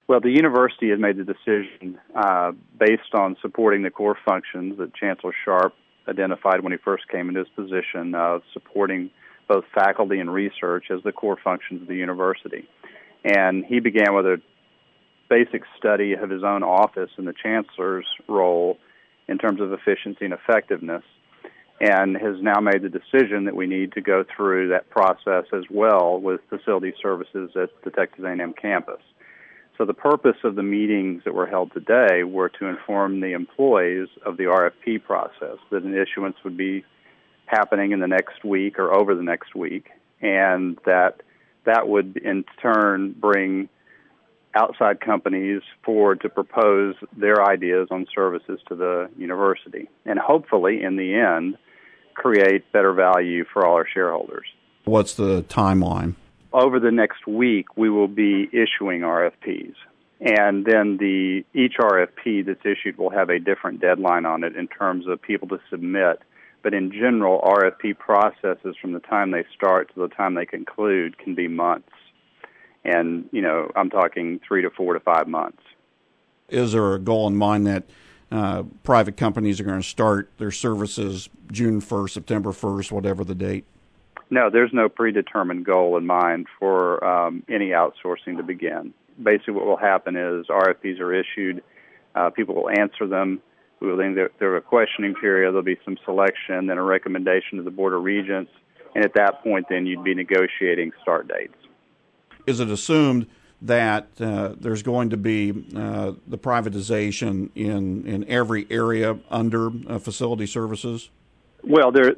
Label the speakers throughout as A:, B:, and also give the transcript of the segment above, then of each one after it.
A: Well, the university has made the decision based on supporting the core functions that Chancellor Sharp identified when he first came into his position of supporting both faculty and research as the core functions of the university. And he began with a basic study of his own office and the chancellor's role in terms of efficiency and effectiveness, and has now made the decision that we need to go through that process as well with facility services at the Texas A&M campus. So the purpose of the meetings that were held today were to inform the employees of the RFP process, that an issuance would be happening in the next week or over the next week, and that would in turn bring outside companies forward to propose their ideas on services to the university, and hopefully, in the end, create better value for all our shareholders.
B: What's the timeline?
A: Over the next week, we will be issuing RFPs, and then each RFP that's issued will have a different deadline on it in terms of people to submit. But in general, RFP processes from the time they start to the time they conclude can be months. And, I'm talking 3 to 4 to 5 months.
B: Is there a goal in mind that private companies are going to start their services June 1st, September 1st, whatever the date?
A: No, there's no predetermined goal in mind for any outsourcing to begin. Basically what will happen is RFPs are issued, people will answer them, we will then there a questioning period, there'll be some selection, then a recommendation to the Board of Regents, and at that point then you'd be negotiating start dates.
B: Is it assumed that there's going to be the privatization in every area under facility services?
A: Well, there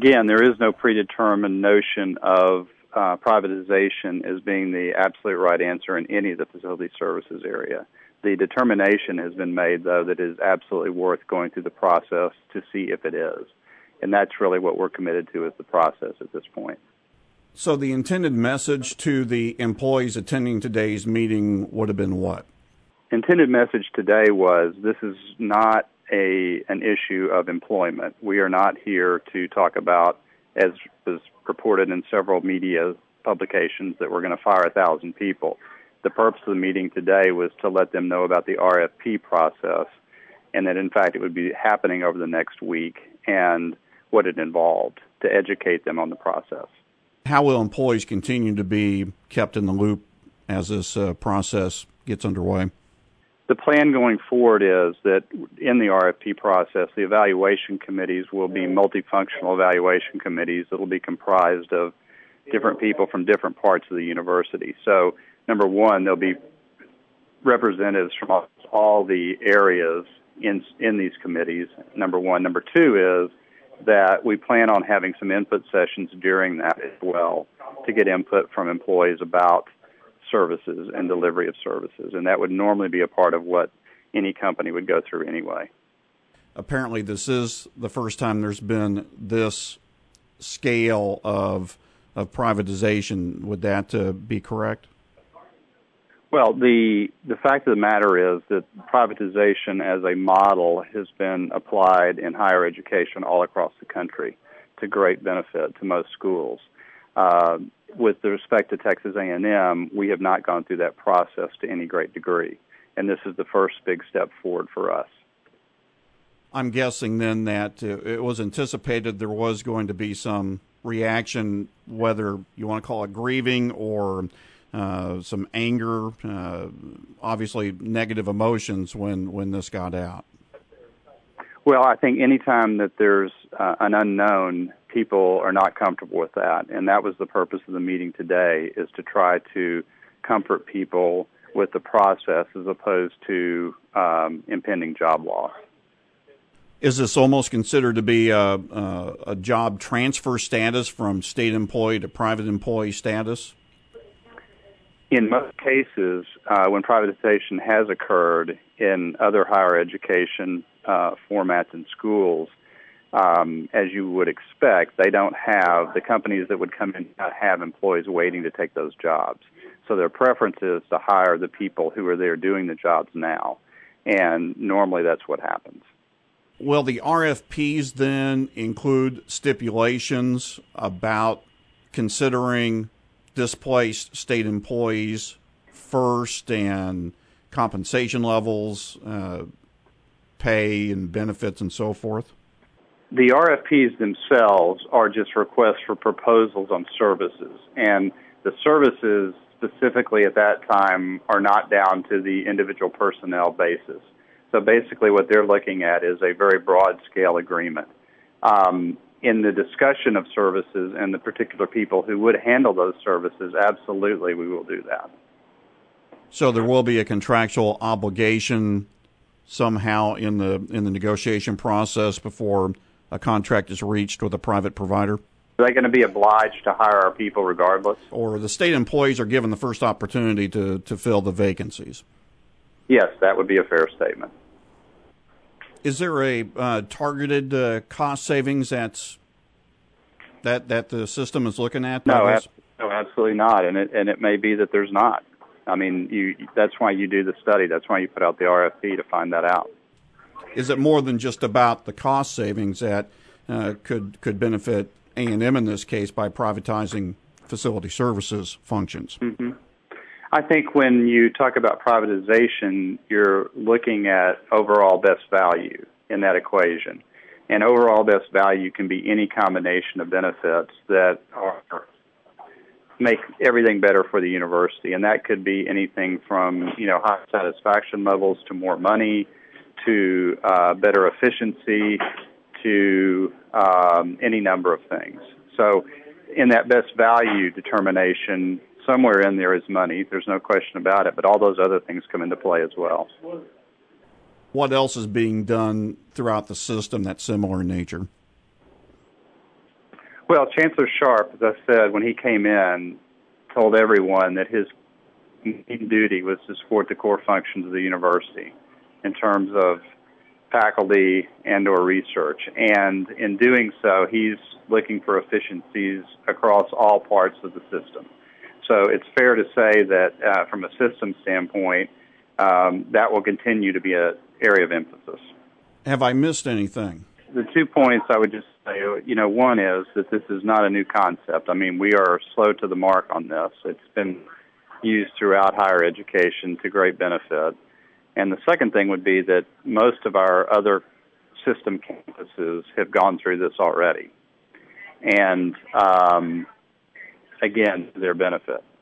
A: is no predetermined notion of privatization as being the absolute right answer in any of the facility services area. The determination has been made, though, that it is absolutely worth going through the process to see if it is. And that's really what we're committed to as the process at this point.
B: So the intended message to the employees attending today's meeting would have been what?
A: Intended message today was this is not an issue of employment. We are not here to talk about, as was reported in several media publications, that we're going to fire 1,000 people. The purpose of the meeting today was to let them know about the RFP process and that, in fact, it would be happening over the next week and what it involved, to educate them on the process.
B: How will employees continue to be kept in the loop as this process gets underway?
A: The plan going forward is that in the RFP process, the evaluation committees will be multifunctional evaluation committees that will be comprised of different people from different parts of the university. So, number one, there'll be representatives from all the areas in these committees, number one. Number two is that we plan on having some input sessions during that as well to get input from employees about services and delivery of services, and that would normally be a part of what any company would go through anyway.
B: Apparently this is the first time there's been this scale of privatization. Would that be correct?
A: Well, the fact of the matter is that privatization as a model has been applied in higher education all across the country to great benefit to most schools. With respect to Texas A&M, we have not gone through that process to any great degree, and this is the first big step forward for us.
B: I'm guessing then that it was anticipated there was going to be some reaction, whether you want to call it grieving or some anger, obviously negative emotions when this got out.
A: Well, I think anytime that there's an unknown, people are not comfortable with that, and that was the purpose of the meeting today, is to try to comfort people with the process as opposed to impending job loss.
B: Is this almost considered to be a job transfer status from state employee to private employee status?
A: In most cases, when privatization has occurred in other higher education formats and schools, as you would expect, they don't have, the companies that would come in not have employees waiting to take those jobs. So their preference is to hire the people who are there doing the jobs now, and normally that's what happens.
B: Will the RFPs then include stipulations about considering displaced state employees first and compensation levels, pay and benefits and so forth?
A: The RFPs themselves are just requests for proposals on services, and the services specifically at that time are not down to the individual personnel basis. So basically what they're looking at is a very broad-scale agreement. In the discussion of services and the particular people who would handle those services, absolutely we will do that.
B: So there will be a contractual obligation somehow in the negotiation process before a contract is reached with a private provider?
A: Are they going to be obliged to hire our people regardless?
B: Or the state employees are given the first opportunity to fill the vacancies?
A: Yes, that would be a fair statement.
B: Is there a targeted cost savings that the system is looking at?
A: No, absolutely not, and it may be that there's not. I mean, that's why you do the study. That's why you put out the RFP to find that out.
B: Is it more than just about the cost savings that could benefit A&M in this case by privatizing facility services functions?
A: Mm-hmm. I think when you talk about privatization, you're looking at overall best value in that equation. And overall best value can be any combination of benefits that make everything better for the university. And that could be anything from, high satisfaction levels to more money to better efficiency to any number of things. So in that best value determination, somewhere in there is money. There's no question about it, but all those other things come into play as well.
B: What else is being done throughout the system that's similar in nature?
A: Well, Chancellor Sharp, as I said, when he came in, told everyone that his main duty was to support the core functions of the university in terms of faculty and or research. And in doing so, he's looking for efficiencies across all parts of the system. So it's fair to say that from a system standpoint, that will continue to be an area of emphasis.
B: Have I missed anything?
A: The 2 points I would just say, one is that this is not a new concept. I mean, we are slow to the mark on this. It's been used throughout higher education to great benefit. And the second thing would be that most of our other system campuses have gone through this already. And, again, to their benefit.